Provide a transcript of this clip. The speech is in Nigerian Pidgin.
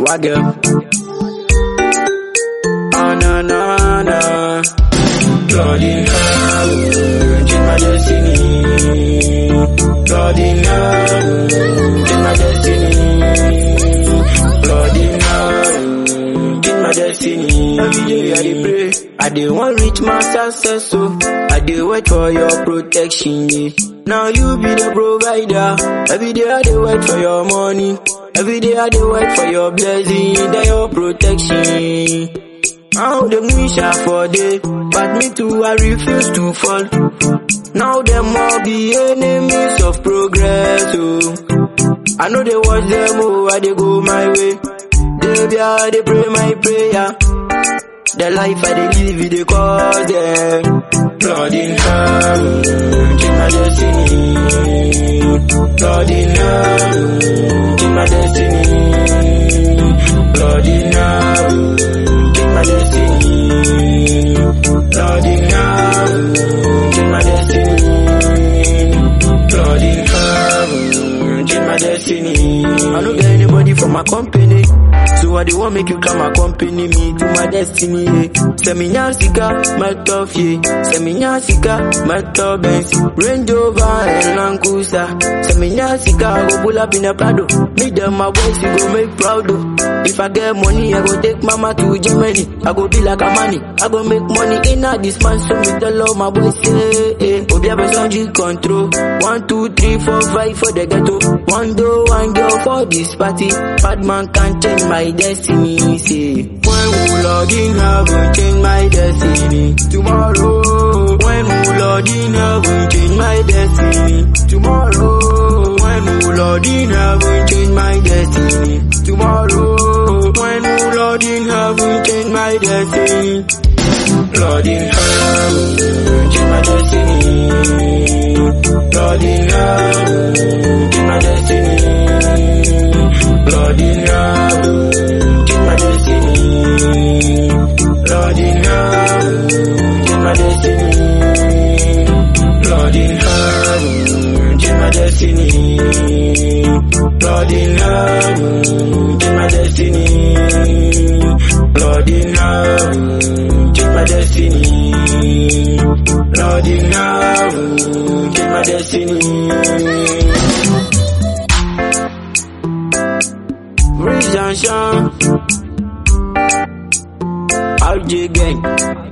my girl. Oh na na na, Claudine, change my destiny. Claudine, change my destiny. Claudine, change my destiny. Every day I dey pray, I dey want reach my success, so I dey wait for your protection. Yeah. Now you be the provider. Every day I dey wait for your money. Every day I dey wait for your blessing, then your protection. Now them wish for day, but me too I refuse to fall. Now them all be enemies of progress. Oh, I know they watch them, oh, I they go my way. They pray my prayer. The life I they live, they cause them. Claudine, change my destiny. Claudine, change my destiny. Claudine, change my destiny. Claudine, change my destiny. Claudine, change my destiny. I don't get anybody from my company, so I don't want make you come accompany me to my destiny. Seminar Sika, my tough yeah. Seminar Sika, my top Benz, Range Rover and Land Cruiser. Seminar Sika, I go pull up in a Prado. Meet them my boys, you go make proud. If I get money, I go take mama to Germany. I go be like a money. I go make money in a this man, so me tell all my boys say, Obi Abesanji control. 1, 2, 3, 4, 5 for the ghetto. One door, one girl for this party. Bad man can't change my destiny. Say, when will Lord in heaven change my destiny? Tomorrow, when will Lord in heaven change my destiny? Tomorrow, when will Lord in heaven change my destiny? Tomorrow, when will Lord in heaven change my destiny? Lord in heaven, change my destiny. Lord in heaven, change my destiny. Lord in heaven, change my destiny. Lord in heaven, change my destiny. Lord in heaven, change my destiny. Lord in heaven, change my destiny. Lord in heaven, change my destiny. Lord in heaven, change my destiny. Rich and Sean, RJ Gang.